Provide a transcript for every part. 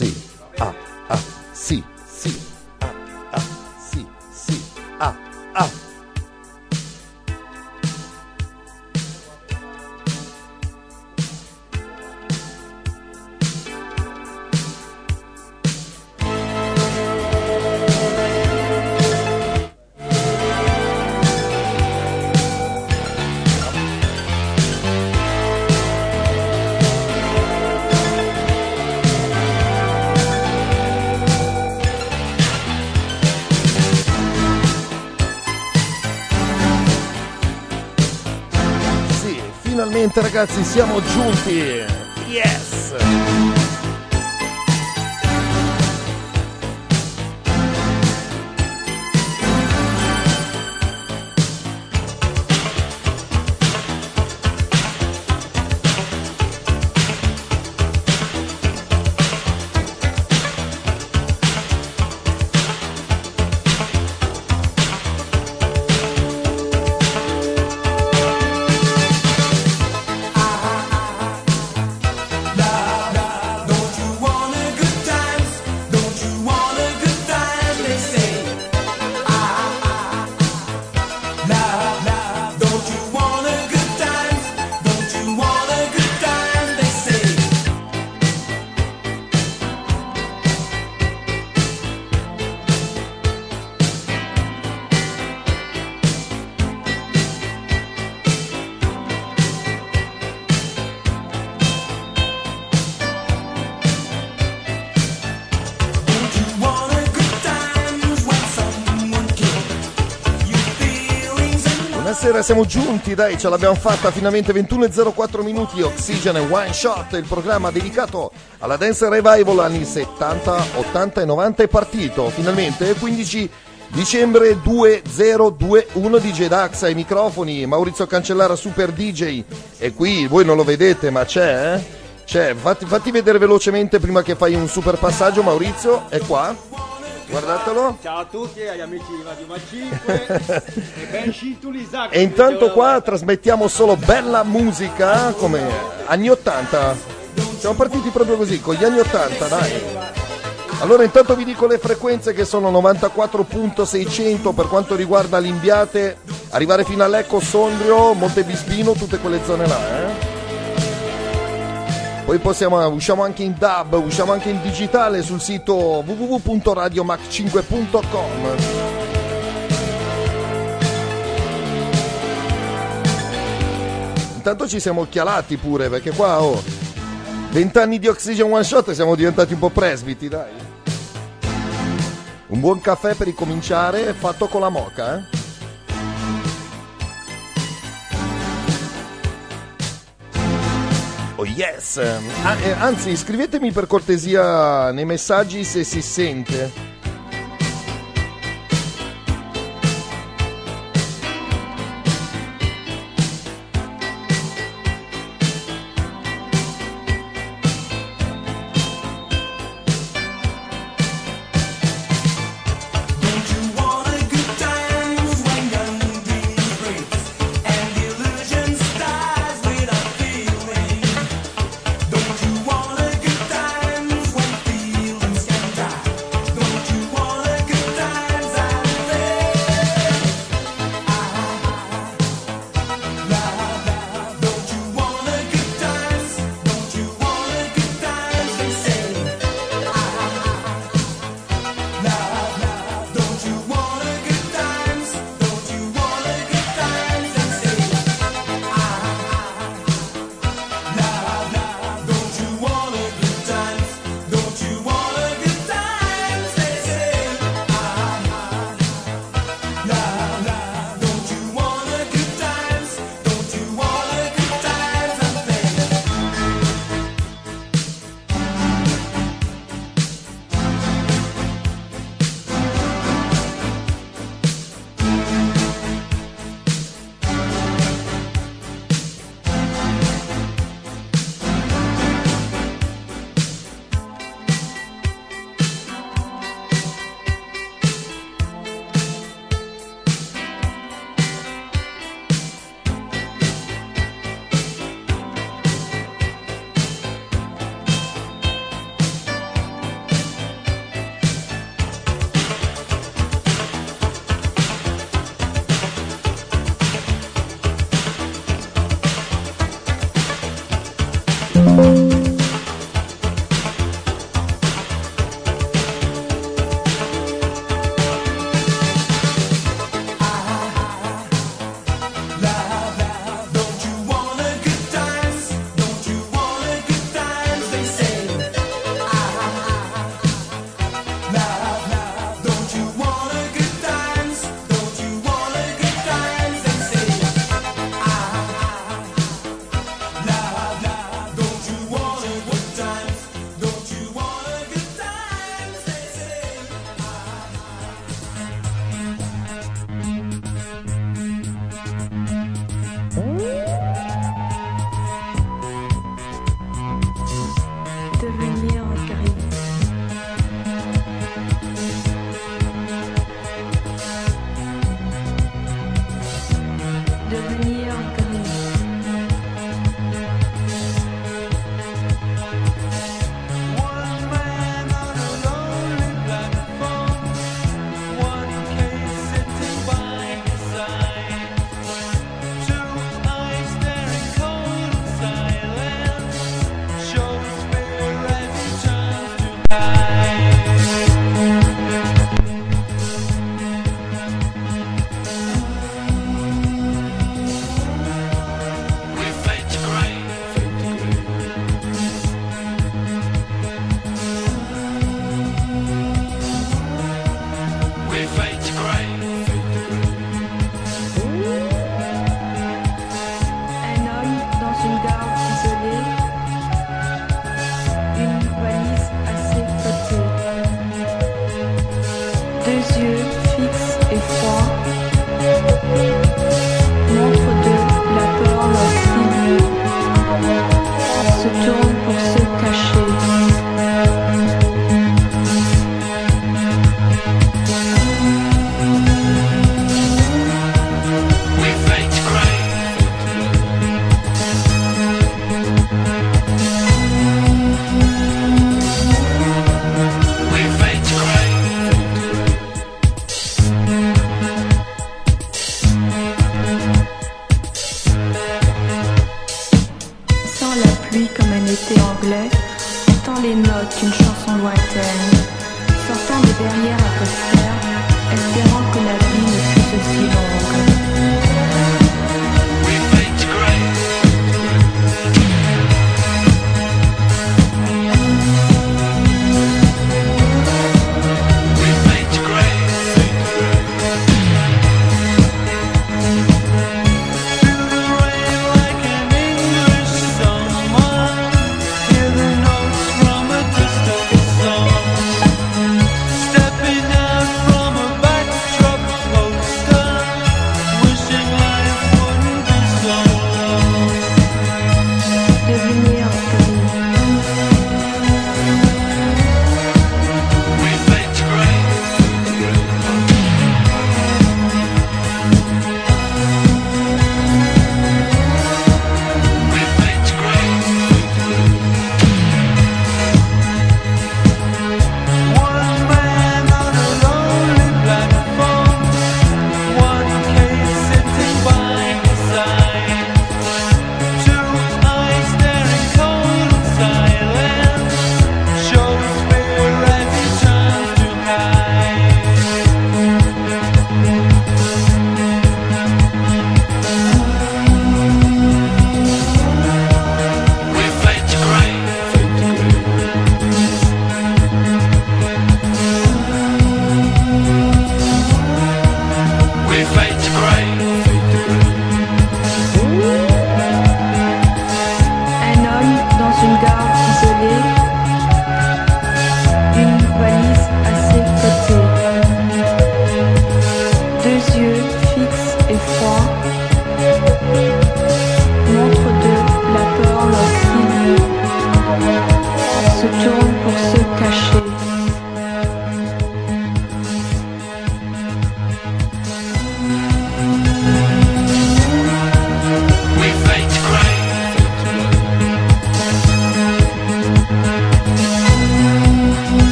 sì, ah, ah, sì, sì, ah, ah, sì, sì, ah, ah. Finalmente ragazzi siamo giunti, yes! Buonasera, siamo giunti, dai, ce l'abbiamo fatta finalmente, 21:04 minuti, Oxygen One Shot, il programma dedicato alla Dance Revival anni 70, 80 e 90 è partito, finalmente, 15 dicembre 2021, DJ Dax ai microfoni, Maurizio Cancellara Super DJ, e qui, voi non lo vedete ma c'è, C'è, fatti vedere velocemente prima che fai un super passaggio, Maurizio, è qua. Guardatelo. Ciao a tutti, agli amici di Radio Ma 5 e ben scintulizzati. E intanto qua trasmettiamo solo bella musica come anni 80. Siamo partiti proprio così, con gli anni 80, dai. Allora intanto vi dico le frequenze che sono 94.600 per quanto riguarda l'Imbiate, arrivare fino a Lecco, Sondrio, Montebispino, tutte quelle zone là, Poi usciamo anche in DAB, usciamo anche in digitale sul sito www.radiomac5.com. Intanto ci siamo occhialati pure, perché qua 20 anni di Oxygen One Shot, siamo diventati un po' presbiti, dai. Un buon caffè per ricominciare, fatto con la moka, Oh yes! Anzi, scrivetemi per cortesia nei messaggi se si sente. Don't you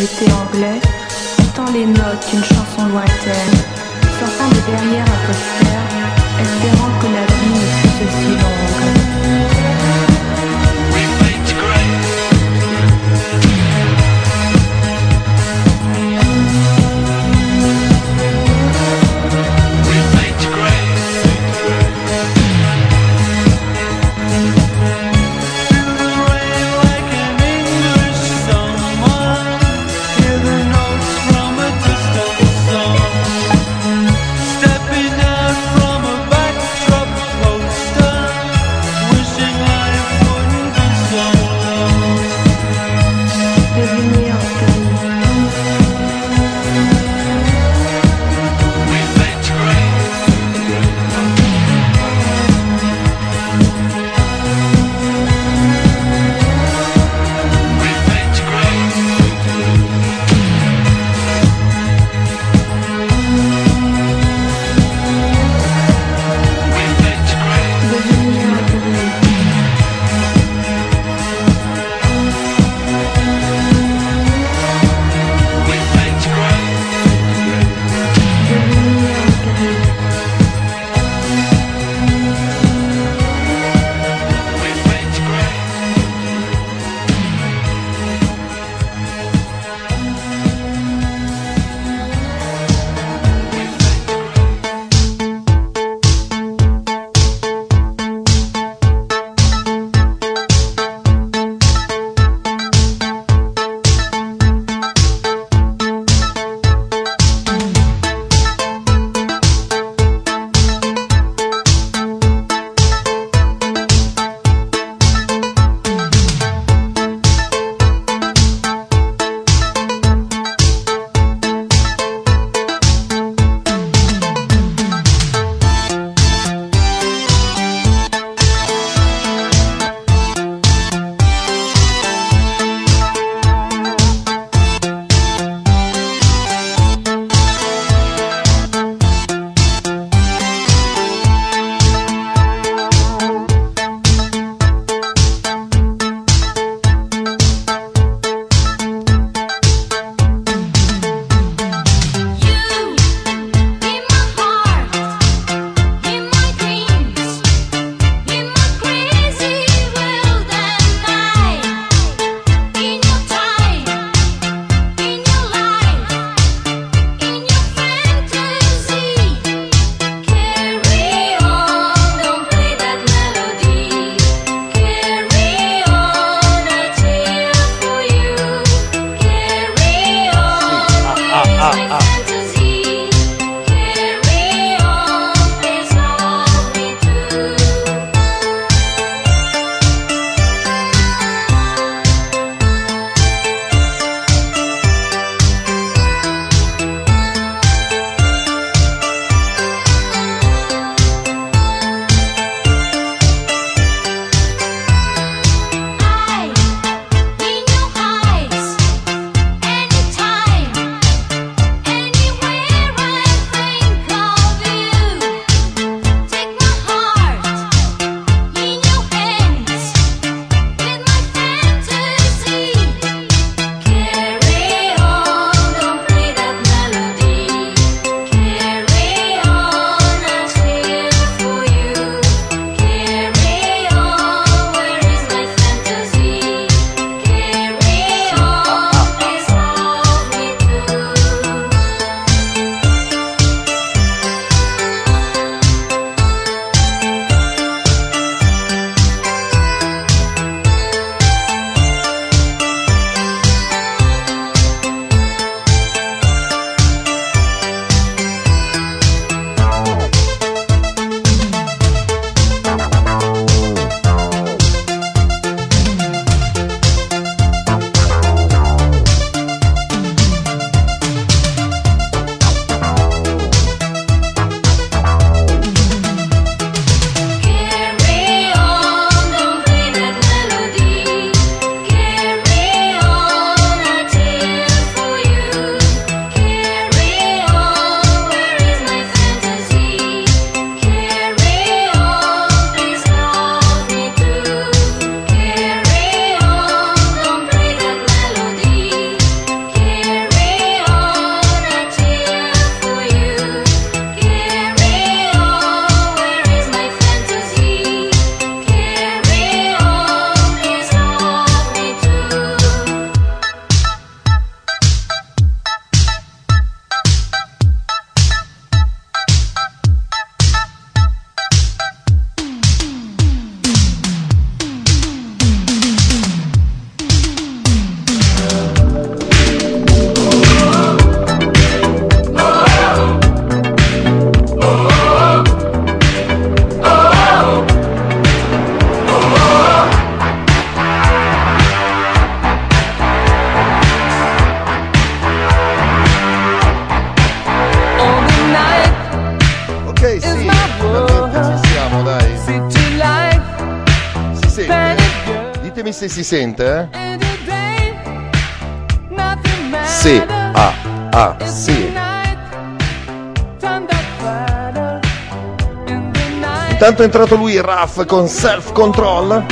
l'été anglais, entend les notes d'une chanson lointaine, sortant de derrière un poster, espérant que la vie ne fût aussi longue. Stepping out from a backdrop. Ditemi se si sente, Sì, sì. Intanto è entrato lui, Raf, con Self Control.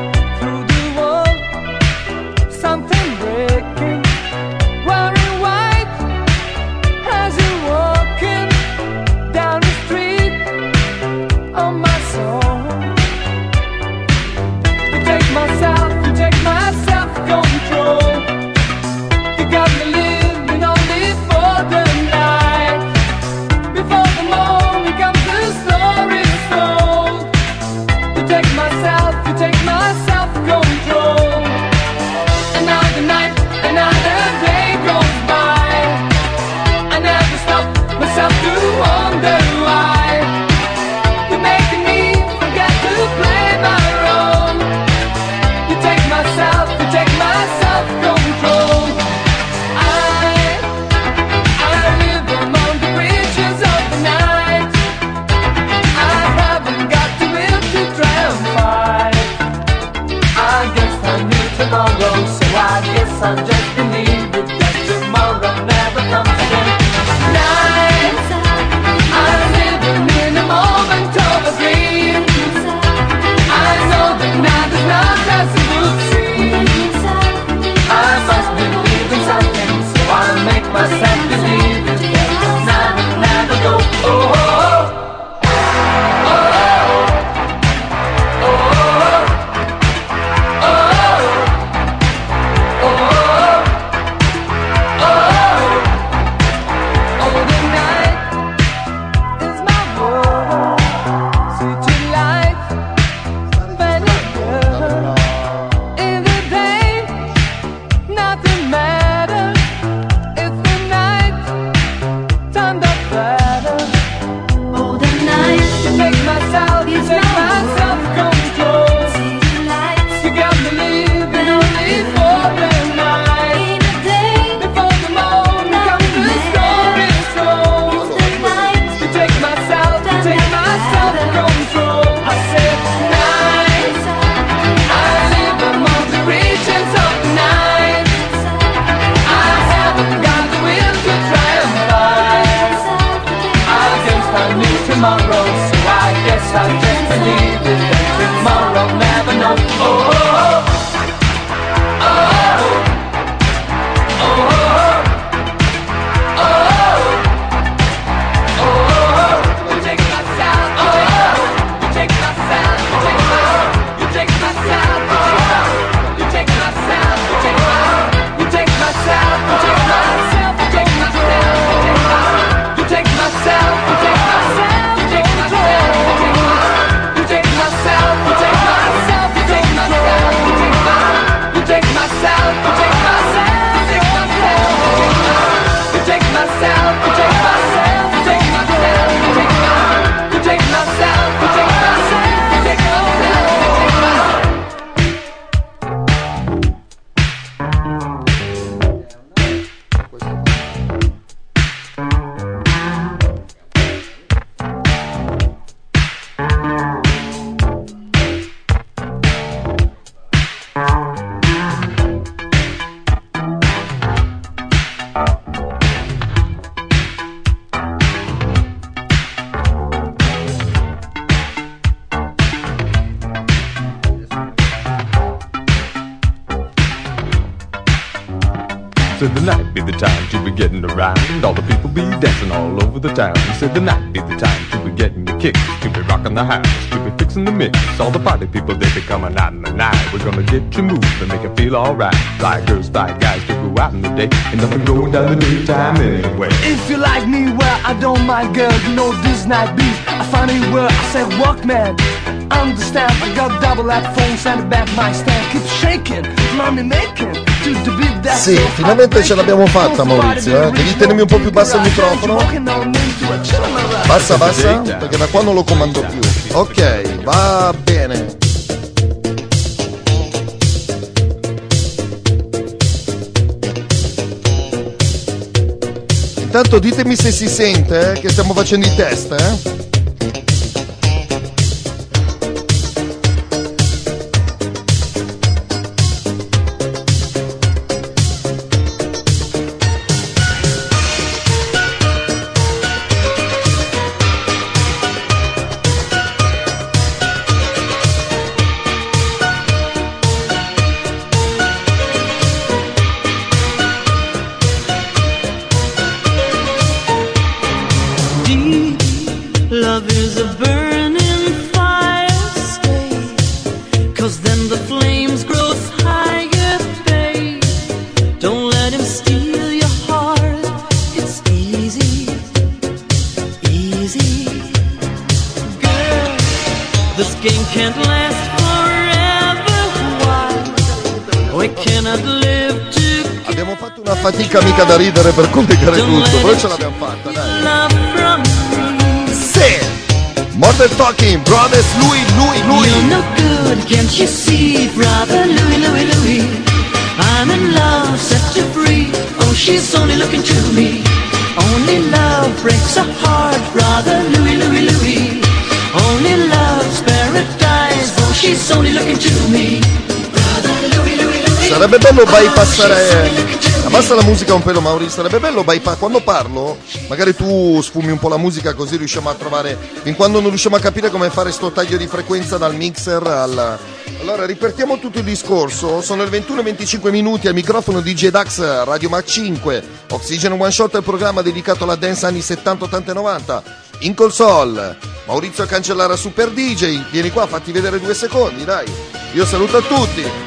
Said the night be the time to be getting around, all the people be dancing all over the town. Said the night be the time to be getting the kicks, to be rocking the house, to be fixing the mix. All the party people, they be coming out in the night. We're gonna get you moving and make you feel alright. Fly girls, fly guys, to go out in the day, and nothing going down the daytime anyway. If you like me, well, I don't mind, girl. You know this night beat. I find it where I said, walk, man. Understand, I got double that phone, send it back my stand. Keep shaking, money making. Sì, finalmente ce l'abbiamo fatta, Maurizio, Devi tenermi un po' più basso il microfono. Bassa, perché da qua non lo comando più. Ok, va bene. Intanto ditemi se si sente, che stiamo facendo i test, Abbiamo fatto una fatica mica da ridere per collegare tutto, però ce l'abbiamo fatta, dai. Sì! Modern Talking, Brothers Louie. You're no good, can't you see, brother Louie. I'm in love, set you free. Oh, she's only looking to me. Only love breaks a heart, brother Louie. Only love's paradise. Oh, she's only looking to me. Brother Louie. Sarebbe bello bypassare. Abbassa la musica un pelo, Mauri. Sarebbe bello quando parlo, magari tu sfumi un po' la musica, così riusciamo a trovare. Fin quando non riusciamo a capire come fare sto taglio di frequenza dal mixer al. Allora, ripartiamo tutto il discorso. Sono le 21:25 al microfono DJ Dax, Radio Mac 5. Oxygen One Shot è il programma dedicato alla dance anni 70, 80 e 90. In console, Maurizio Cancellara Super DJ. Vieni qua, fatti vedere 2 secondi, dai. Io saluto a tutti.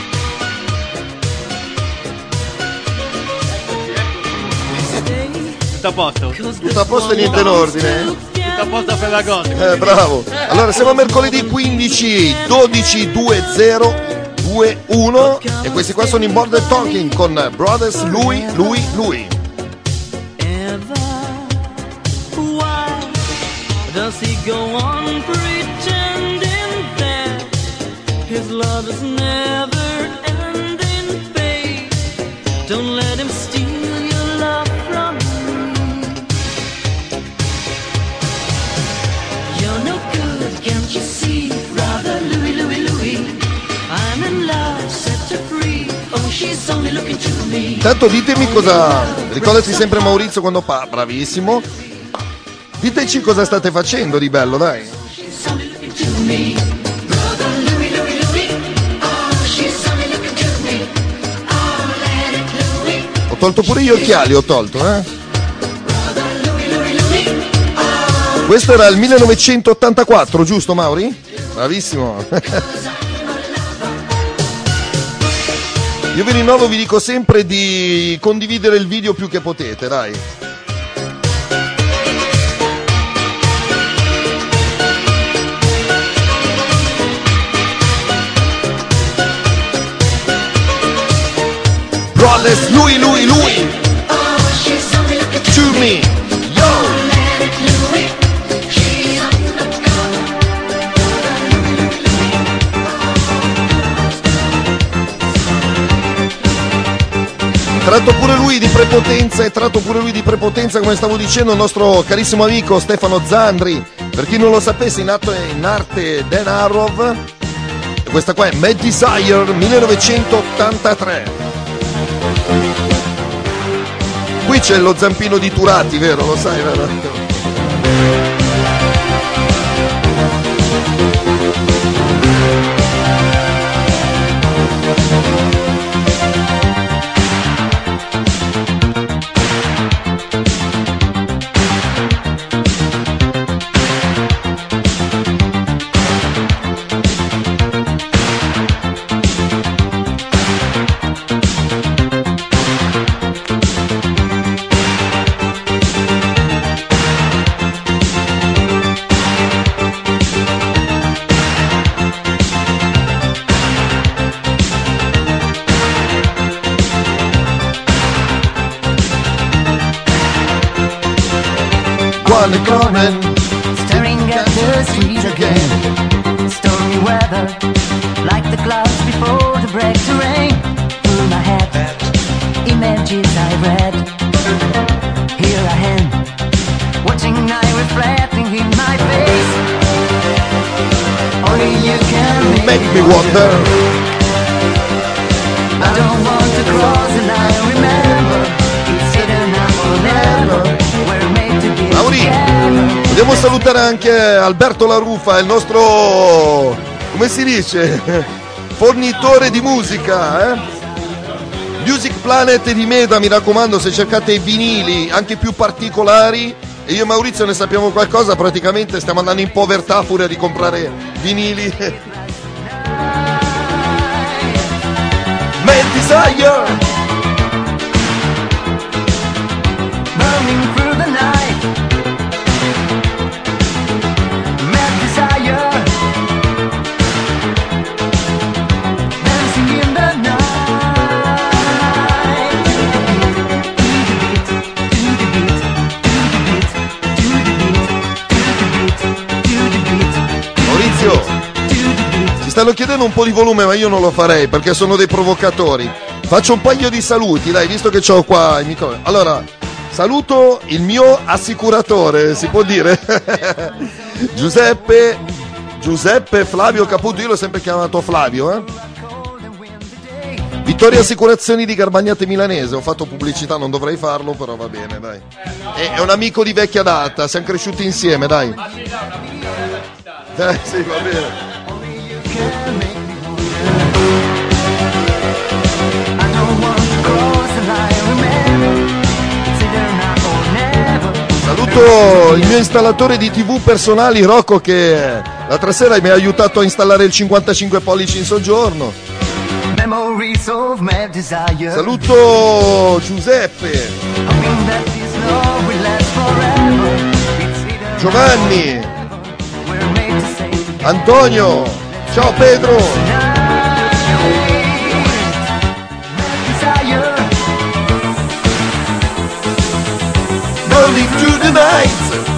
Tutto a posto e niente in ordine. Tutto a posto per la gonna. Bravo. Allora siamo a mercoledì 15 12 2021 e questi qua sono in Modern Talking con Brothers Louie. Why does he go on pretending that his love is never ending, babe? Don't let him steal your love from me. You're no good, can't you see, brother Louie. I'm in love, set her free. Oh, she's only looking to me. Tanto ditemi cosa. Ricordati sempre Maurizio quando bravissimo. Diteci cosa state facendo di bello, dai. She's only looking to me. Brother Louie. Oh, she's only looking to me. Oh, let it Louie. Ho tolto pure gli occhiali, Brother Louie. Oh. Questo era il 1984, giusto Mauri? Bravissimo. Io vi rinnovo, vi dico sempre di condividere il video più che potete, dai. Brothers Louie. To me. Yo. Tratto pure lui di prepotenza, come stavo dicendo, il nostro carissimo amico Stefano Zandri. Per chi non lo sapesse, in arte Dan Arrow. E questa qua è Mad Desire 1983. Qui c'è lo zampino di Turati, vero? Lo sai, vero? Staring at the street again. Stormy weather, like the clouds before the break to rain. Through my head, images I read. Here I am, watching night reflecting in my face. Only you can Make me wonder. I don't want to cross the line, remember. It's hidden now forever. We're made to be together. Vogliamo salutare anche Alberto La Rufa, il nostro, come si dice, fornitore di musica, Music Planet di Meda, mi raccomando, se cercate i vinili anche più particolari, e io e Maurizio ne sappiamo qualcosa, praticamente stiamo andando in povertà a furia di comprare vinili. Mad Desire! Burning through the night, mad desire, dancing in the night. mettendo un po' di volume, ma io non lo farei perché sono dei provocatori. Faccio un paio di saluti, dai, visto che c'ho qua il microfono. Allora, saluto il mio assicuratore, si può dire? Giuseppe Flavio Caputo, io l'ho sempre chiamato Flavio, Vittoria Assicurazioni di Garbagnate Milanese, ho fatto pubblicità, non dovrei farlo, però va bene, dai. È un amico di vecchia data, siamo cresciuti insieme, dai. Sì, va bene. Saluto il mio installatore di TV personali, Rocco, che l'altra sera mi ha aiutato a installare il 55 pollici in soggiorno. Saluto Giuseppe, Giovanni, Antonio, ciao Pedro. Rolling through the night.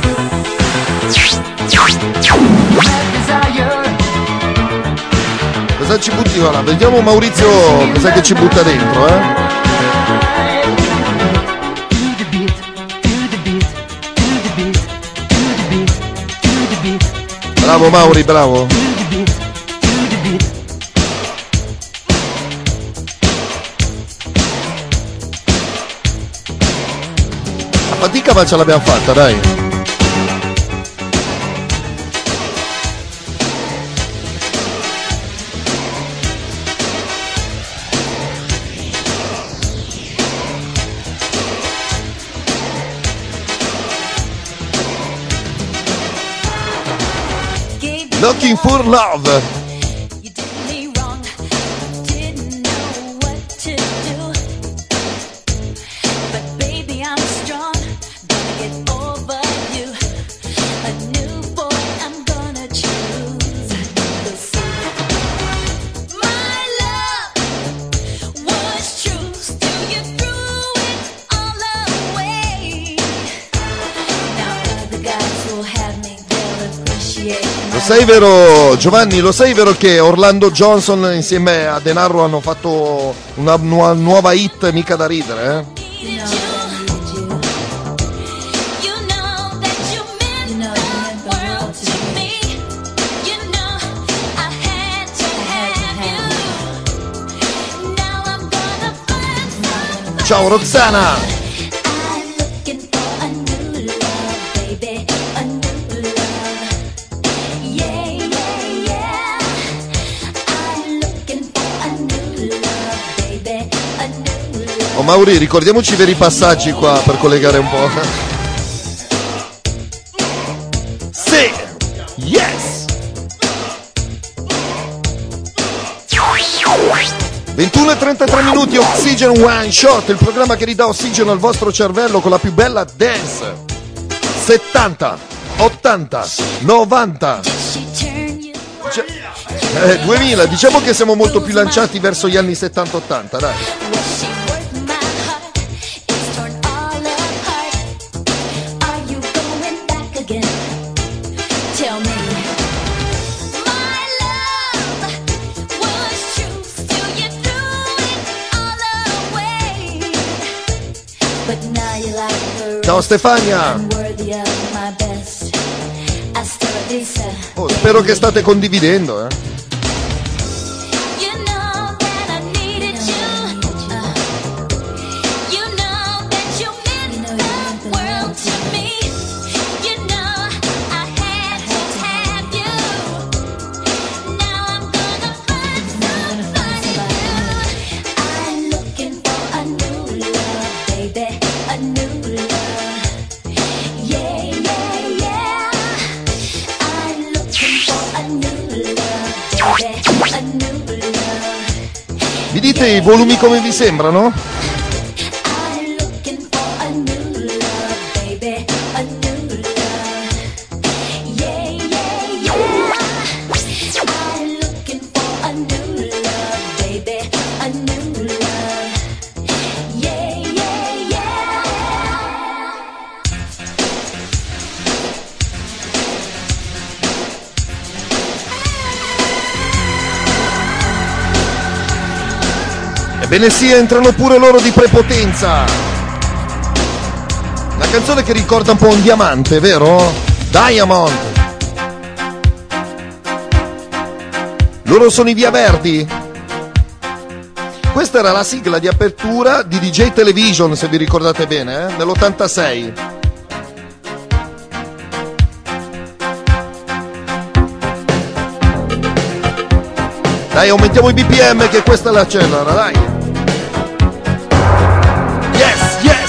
Cosa ci butti ora? Vediamo Maurizio cosa che ci butta dentro, Bravo Mauri, bravo. A fatica ma ce l'abbiamo fatta, dai. Looking for love. You did me wrong, didn't know what to do. But baby, I'm strong, gonna get over you. A new boy I'm gonna choose. My love was true, still you threw it all away. Now other guys will have me, they'll appreciate. Lo sai vero, Giovanni, lo sai vero che Orlando Johnson insieme a Denaro hanno fatto una nuova hit mica da ridere, Ciao Roxana! Oh Mauri, ricordiamoci i veri passaggi qua per collegare un po'. Sì! Yes! 21:33 minuti, Oxygen One Shot, il programma che ridà ossigeno al vostro cervello con la più bella dance. 70, 80, 90. 2000, diciamo che siamo molto più lanciati verso gli anni 70-80, dai. Ciao Stefania! Oh, spero che state condividendo, Mi dite i volumi come vi sembrano? Ebbene sì, entrano pure loro di prepotenza. Una canzone che ricorda un po' un diamante, vero? Diamond. Loro sono i Via Verdi. Questa era la sigla di apertura di DJ Television, se vi ricordate bene, nell'86. Dai, aumentiamo i BPM che questa è la accelera, dai. Yes, yes.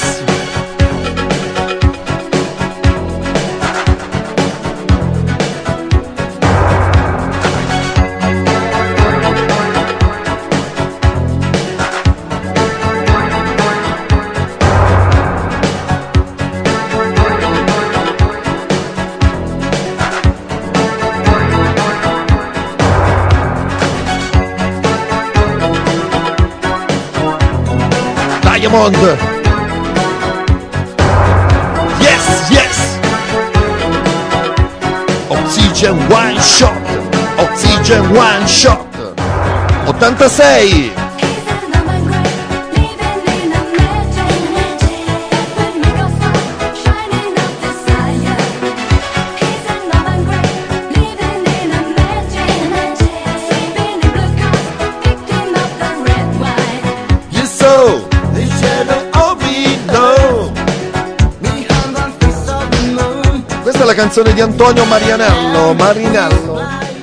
Diamond. Yes, yes. Oxygen one shot. Oxygen one shot. 86. Questa è la canzone di Antonio Marinello.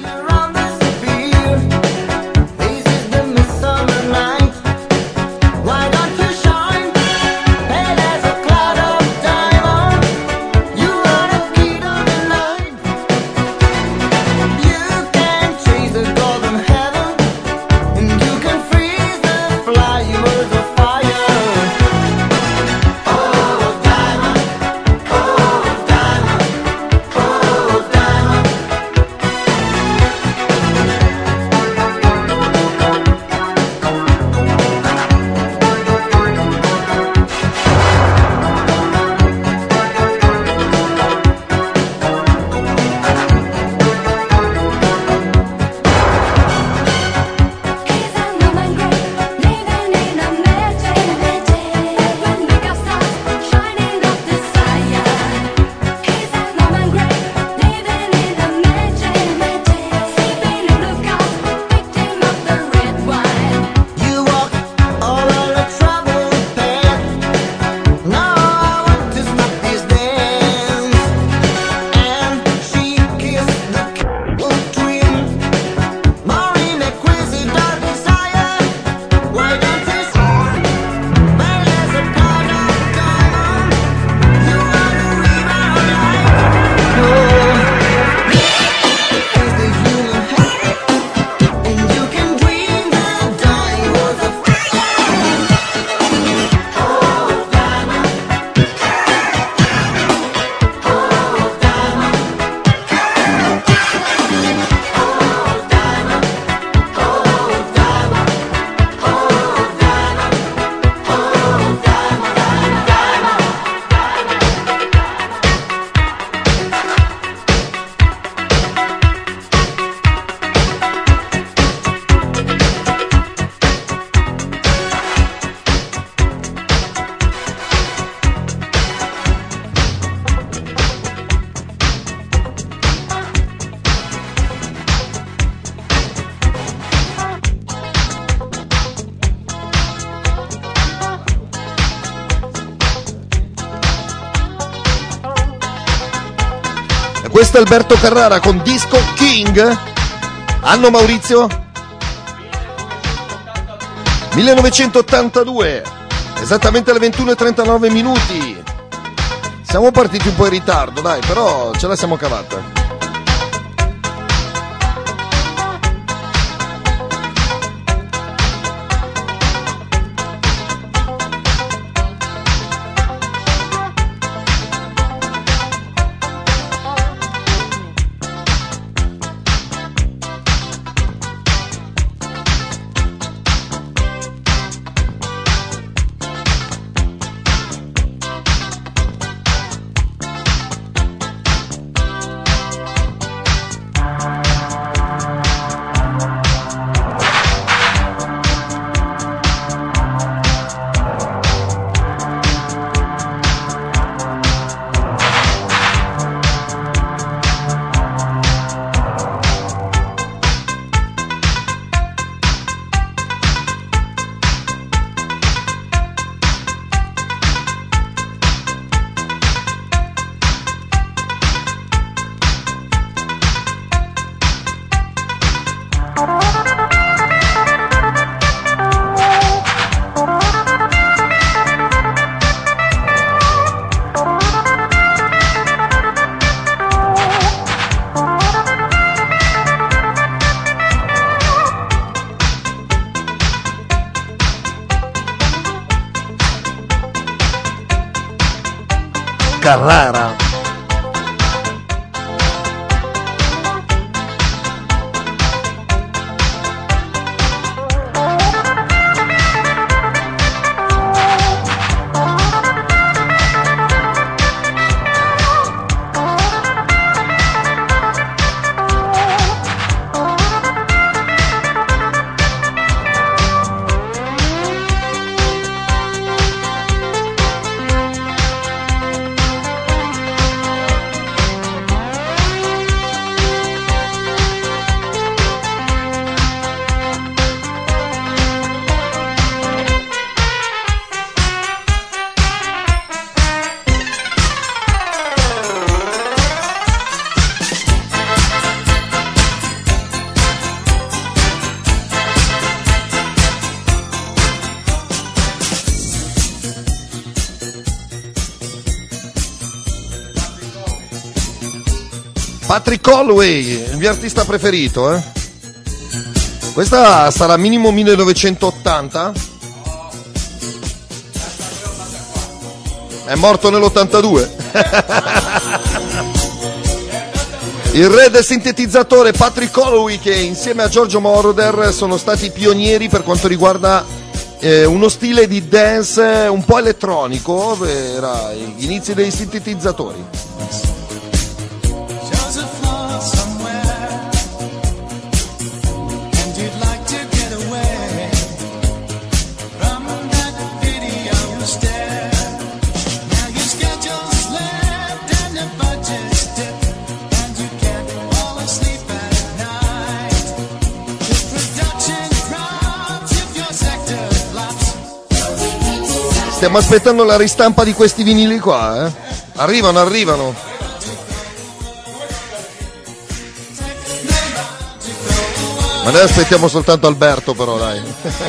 Questo è Alberto Carrara con Disco King. Anno, Maurizio? 1982, esattamente alle 21:39 minuti. Siamo partiti un po' in ritardo, dai, però ce la siamo cavata. Carrara. Patrick Holloway, il mio artista preferito, eh? Questa sarà minimo 1980. È morto nell'82. Il re del sintetizzatore Patrick Holloway, che insieme a Giorgio Moroder sono stati pionieri per quanto riguarda uno stile di dance un po' elettronico, era gli inizi dei sintetizzatori. Stiamo aspettando la ristampa di questi vinili qua, eh? Arrivano. Ma noi aspettiamo soltanto Alberto, però, dai.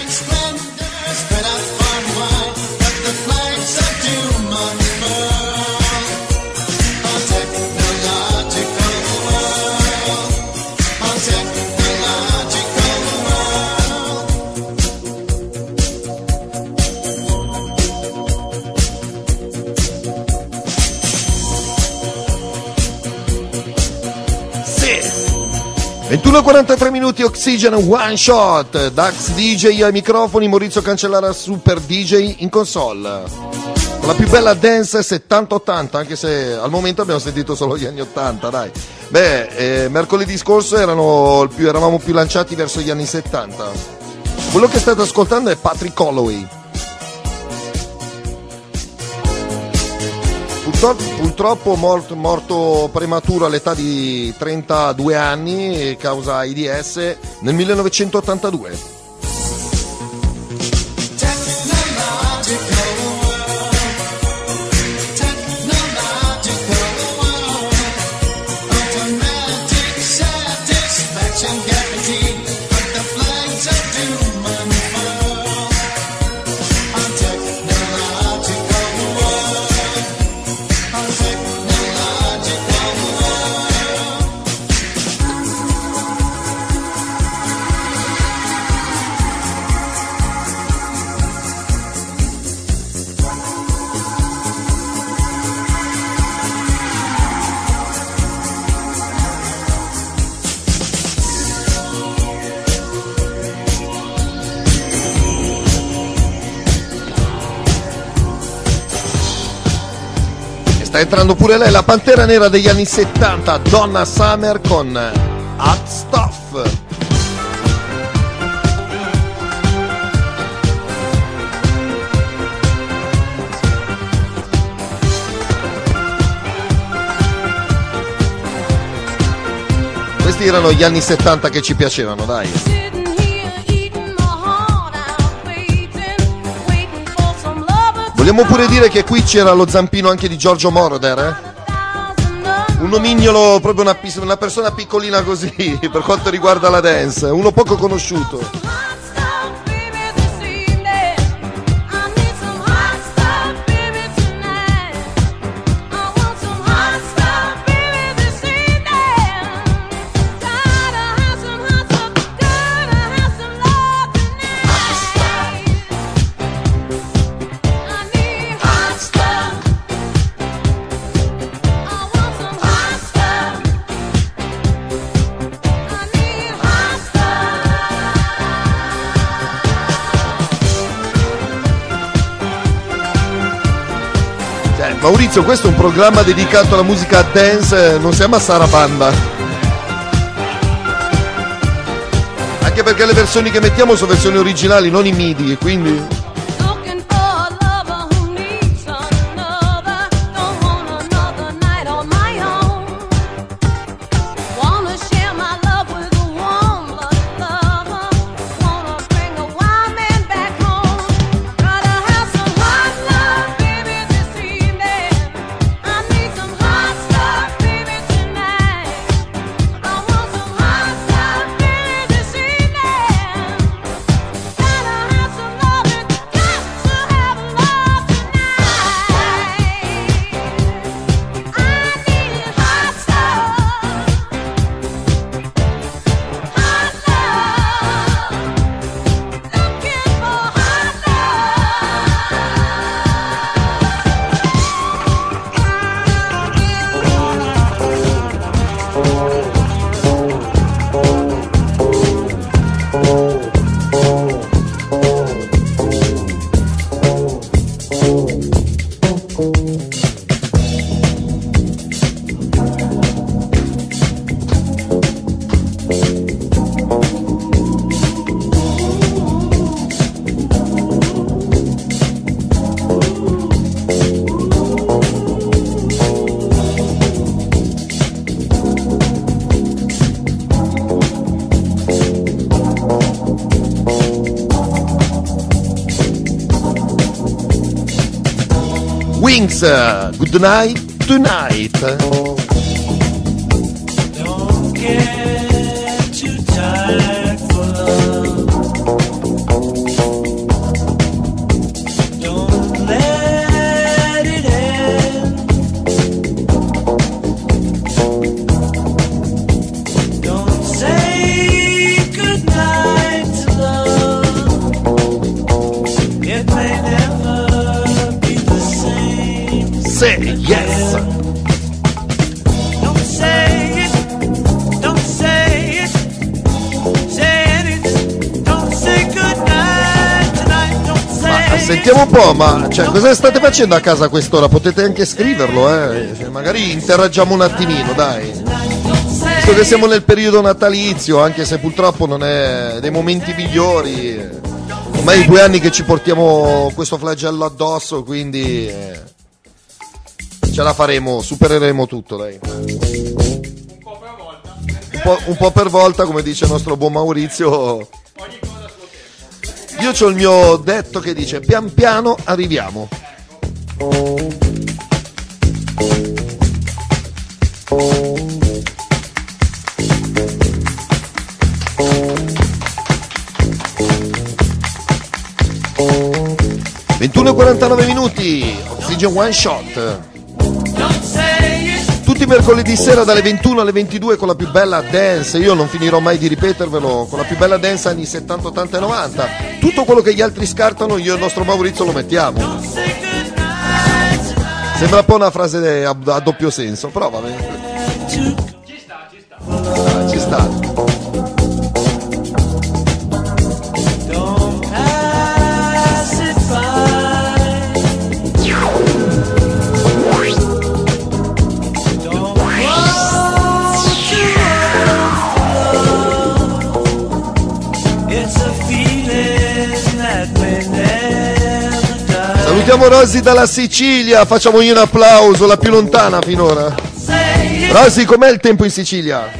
Sì. 21:43 Oxygen One Shot. Dax DJ ai microfoni, Maurizio Cancellara Super DJ in console. Con la più bella dance 70-80, anche se al momento abbiamo sentito solo gli anni 80, dai. Mercoledì scorso eravamo più lanciati verso gli anni 70. Quello che state ascoltando è Patrick Holloway. Purtroppo morto prematuro all'età di 32 anni causa AIDS nel 1982. Sta entrando pure lei, la pantera nera degli anni 70, Donna Summer con Hot Stuff. Questi erano gli anni 70 che ci piacevano, dai. Vogliamo pure dire che qui c'era lo zampino anche di Giorgio Moroder, eh? Un nomignolo, proprio una persona piccolina così, per quanto riguarda la dance, uno poco conosciuto. Maurizio, questo è un programma dedicato alla musica dance, non siamo a Sarabanda. Anche perché le versioni che mettiamo sono versioni originali, non i MIDI, quindi... Wings, Good Night Tonight. Don't get too tired for love. Don't let it end. Don't say goodnight to love. It may never be the same. Say yes. Don't say it, don't say it, say it, don't say goodnight tonight, don't say Ma it. sentiamo un po', ma cioè, cosa state facendo a casa a quest'ora? Potete anche scriverlo, eh? Cioè, magari interagiamo un attimino, dai. Visto che siamo nel periodo natalizio, anche se purtroppo non è dei momenti migliori. Ormai 2 anni che ci portiamo questo flagello addosso, quindi ce la faremo, supereremo tutto, dai. Un po' per volta, come dice il nostro buon Maurizio. Io c'ho il mio detto che dice pian piano arriviamo. (21:49) Oxygen One Shot. Tutti i mercoledì sera dalle 21 alle 22 con la più bella dance. Io non finirò mai di ripetervelo, con la più bella dance anni 70, 80 e 90. Tutto quello che gli altri scartano, io e il nostro Maurizio lo mettiamo. Sembra un po' una frase a doppio senso, però va bene. Ci sta. Salutiamo Rosy dalla Sicilia, facciamogli un applauso, la più lontana finora. Rosy, com'è il tempo in Sicilia?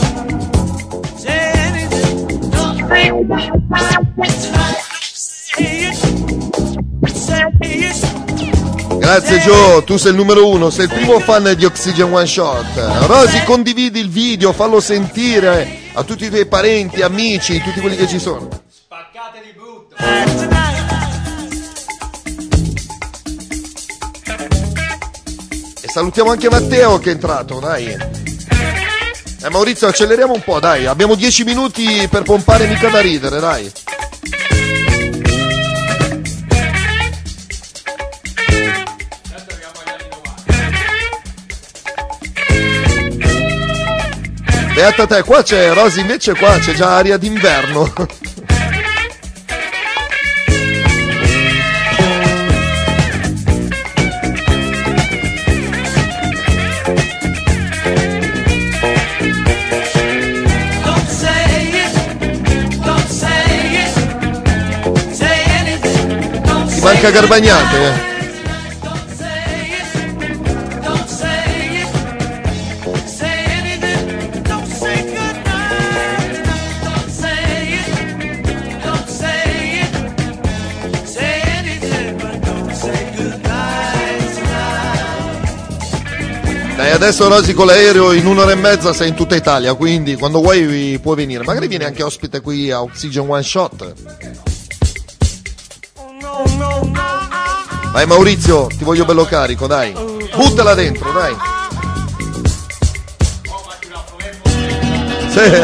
Grazie Joe, tu sei il numero 1, sei il primo fan di Oxygen One Shot. Rosy, condividi il video, fallo sentire a tutti i tuoi parenti, amici, tutti quelli che ci sono. Spaccate di brutto. Salutiamo anche Matteo che è entrato, dai. Maurizio, acceleriamo un po', dai. Abbiamo 10 minuti per pompare mica da ridere, dai. Beata te, qua c'è Rosy, invece qua c'è già aria d'inverno. manca Garbagnate. Dai, adesso Rosy con l'aereo in 1 ora e mezza sei in tutta Italia, quindi quando vuoi puoi venire. Magari vieni anche ospite qui a Oxygen One Shot. Vai Maurizio, ti voglio bello carico, dai. Buttala dentro, dai. Sì.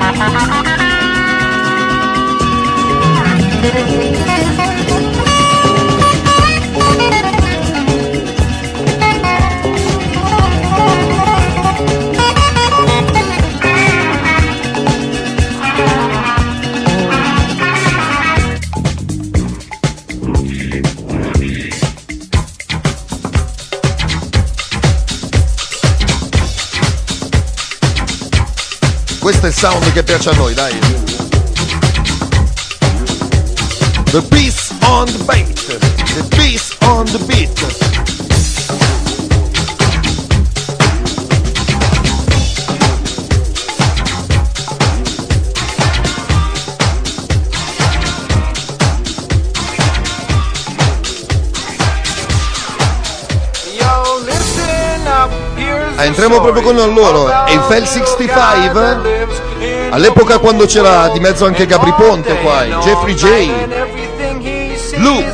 Questo è il sound che piace a noi, dai. The beast on the beat, the beast on the beat. Entriamo proprio con loro. Eiffel 65, all'epoca quando c'era di mezzo anche Gabri Ponte qua, Jeffrey J, Blue.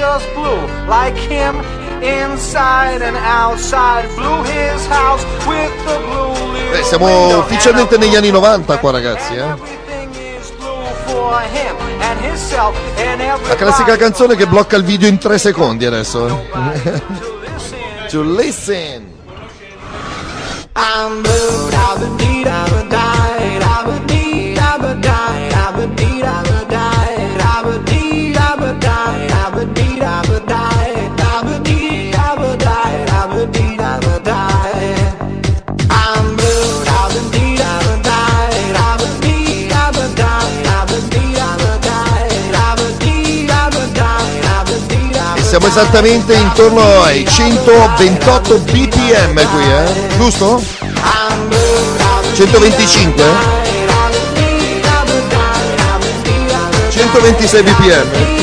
Siamo ufficialmente negli anni 90 qua, ragazzi, La classica canzone che blocca il video in 3 secondi adesso. To listen. I'm blue, I would need, I would die, I would need, I would die, I would need, I would die, I would need, I would die, I would need, I would die, I would need, I would die, I would need, I would die. I'm blue, I would need, I would die, I would need, I would die, I would need, I would die, I would need, I would die, I would need, I would die. E siamo esattamente intorno ai 128 bpm qui, giusto? 125? 126 bpm.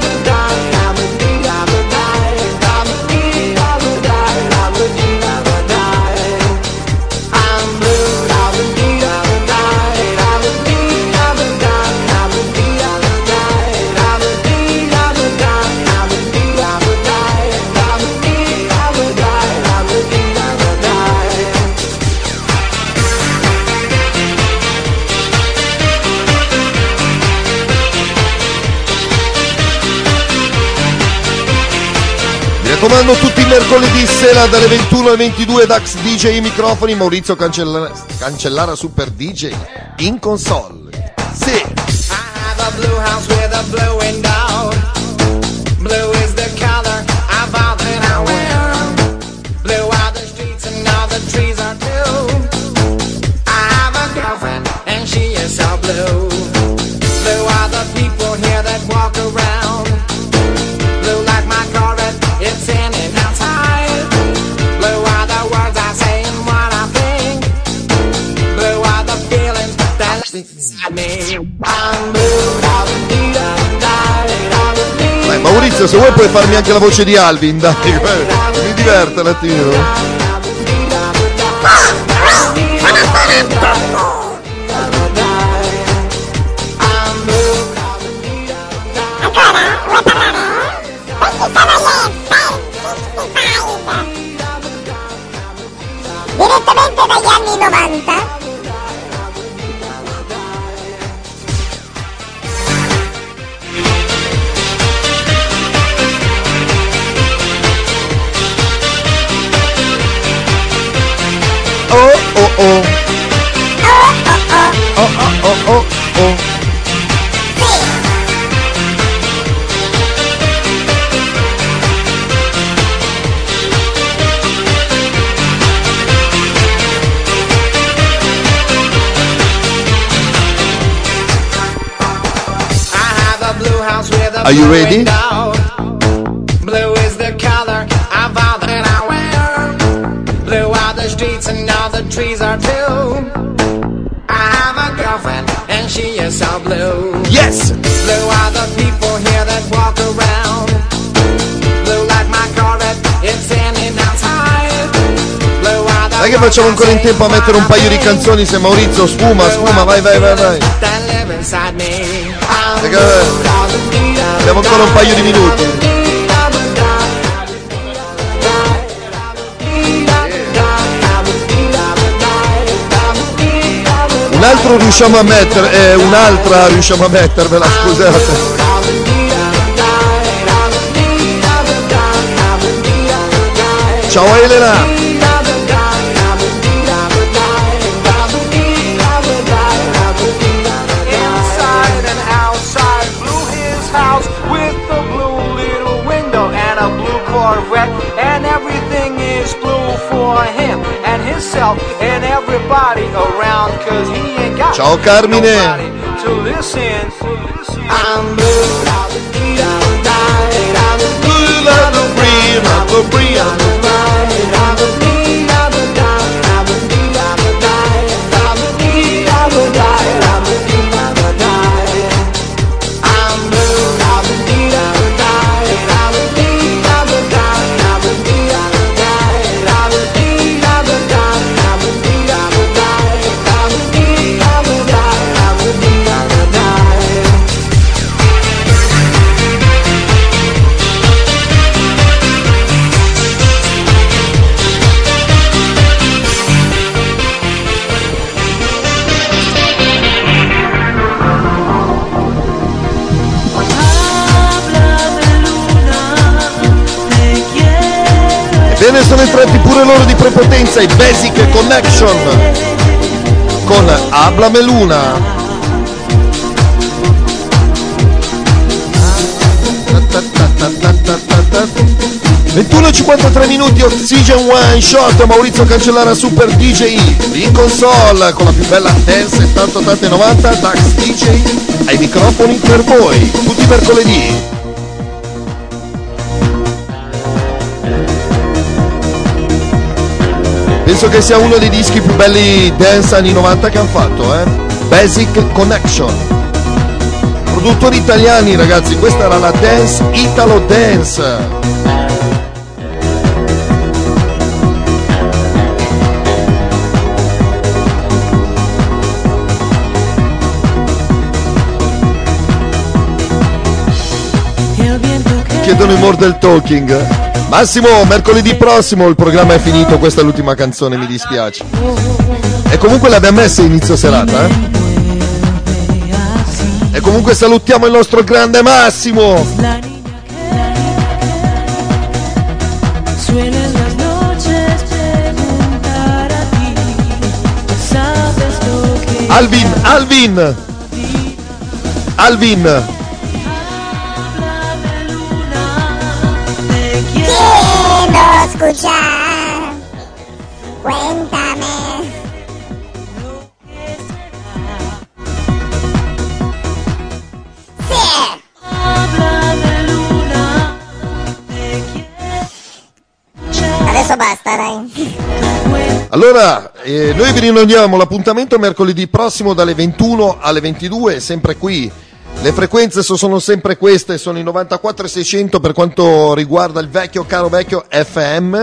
Comando tutti i mercoledì sera dalle 21 alle 22 Dax DJ microfoni, Maurizio Cancellara Super DJ in console. Sì. I have a blue house with a blue window. Blue is the color of all that I wear. Blue are the streets and all the trees are blue. I have a girlfriend and she is so blue. Blue are the people here that walk around. Blue like my Corvette, it's in and outside. Blue are the words I say and what I think. Blue are the feelings that inside me. I'm blue, dai, Maurizio, se vuoi puoi farmi anche la voce di Alvin, dai, mi diverte un attimo. Direttamente dagli anni 90. Oh oh oh. Oh oh oh oh oh. Are you ready? trees are too. I have a girlfriend and she is so blue. Yes! Blue are the people here that walk around. Blue like my Corvette, it's standing outside. Blue are the Dai che facciamo ancora in tempo a mettere un paio di canzoni, se Maurizio sfuma, vai. that live inside me. Abbiamo ancora un paio di minuti. Un altro riusciamo a mettere, un'altra riusciamo a mettervela, scusate. Ciao Elena. Inside and outside, blue his house with a blue little window and a blue Corvette, and everything is blue for him and himself and everybody around, 'cause he ain't got Ciao Carmine. nobody to listen. I'm blue. Bene, sono entrati pure loro di prepotenza, i Basic Connection con Háblame Luna. 21:53 minuti, Oxygen One Shot, Maurizio Cancellara Super DJ in console con la più bella dance 70, 80 e 90, Dax DJ ai microfoni per voi, tutti i mercoledì. Penso che sia uno dei dischi più belli dance anni 90 che hanno fatto, Basic Connection. Produttori italiani, ragazzi, questa era la dance, Italo Dance. Chiedono i more del talking. Massimo, mercoledì prossimo il programma è finito, questa è l'ultima canzone, mi dispiace. E comunque l'abbiamo messa inizio serata, E comunque salutiamo il nostro grande Massimo. Alvin. Quiero escuchar, cuéntame. Sì. Adesso basta, dai. Allora, noi vi rinnoviamo l'appuntamento mercoledì prossimo dalle 21 alle 22, sempre qui. Le frequenze sono sempre queste, sono i 94.600 per quanto riguarda il caro vecchio FM.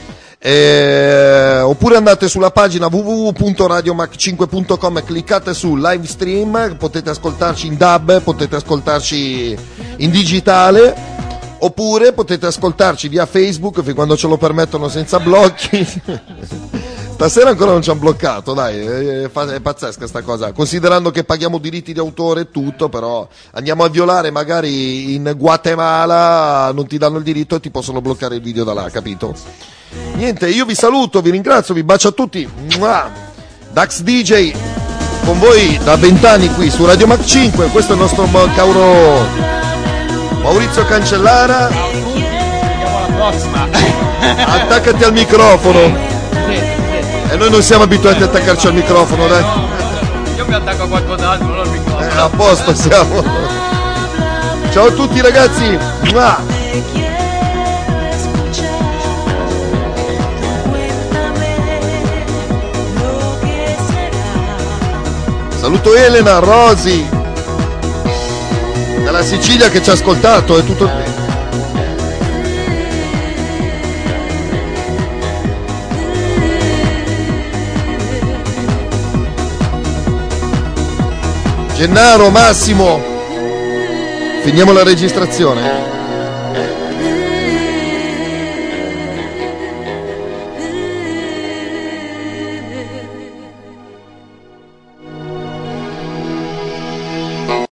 Oppure andate sulla pagina www.radiomac5.com e cliccate su live stream, potete ascoltarci in DAB, potete ascoltarci in digitale, oppure potete ascoltarci via Facebook, fin quando ce lo permettono, senza blocchi. Stasera ancora non ci hanno bloccato, dai, è pazzesca sta cosa, considerando che paghiamo diritti di autore e tutto, però andiamo a violare, magari in Guatemala non ti danno il diritto e ti possono bloccare il video da là, capito? Niente, io vi saluto, vi ringrazio, vi bacio a tutti. Dax DJ con voi da 20 anni qui su Radio Mac 5, questo è il nostro caro Maurizio Cancellara. Ciao a tutti, ci vediamo alla prossima. Attaccati al microfono. E noi non siamo abituati ad attaccarci al microfono, dai. Io mi attacco a qualcos'altro, non al microfono. A posto siamo. Ciao a tutti ragazzi. Saluto Elena, Rosi, dalla Sicilia che ci ha ascoltato, è tutto bene. Gennaro, Massimo, finiamo la registrazione.